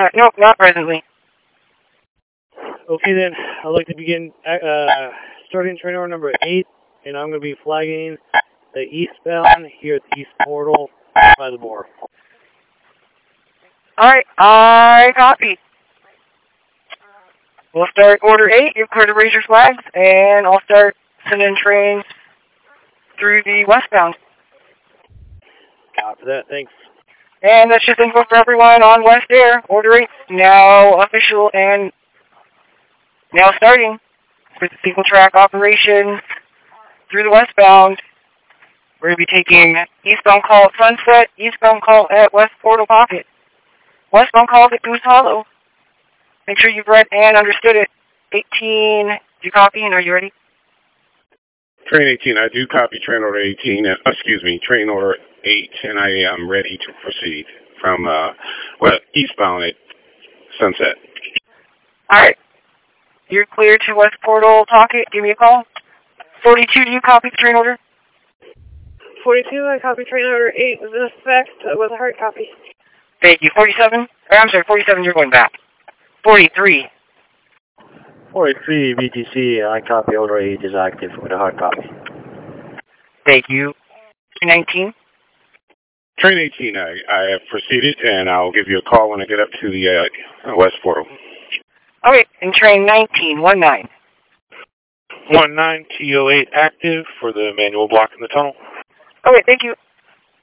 Nope, not presently. Okay then, I'd like to begin starting train order number 8, and I'm going to be flagging the eastbound here at the east portal by the board. Alright, I copy. We'll start order 8, you've cleared to raise your flags, and I'll start sending trains through the westbound. Copy that, thanks. And that's just info for everyone on West Air. Order 8 now official and now starting with the single track operations through the westbound. We're going to be taking eastbound call at Sunset, eastbound call at West Portal Pocket, westbound call at Goose Hollow. Make sure you've read and understood it. 18, do you copy and are you ready? Train 18, I do copy train order 18, train order 8, and I am ready to proceed from eastbound at Sunset. Alright. You're clear to West Portal Pocket. Give me a call. 42, do you copy the train order? 42, I copy train order 8 was in effect with a hard copy. Thank you. 47? I'm sorry, 47, you're going back. 43. 43 BTC, I copy order 8 is active with a hard copy. Thank you. 19. Train 18, I have proceeded, and I'll give you a call when I get up to the West Portal. Okay, and train 19, 19. 19 TO8 active for the manual block in the tunnel. Okay, thank you.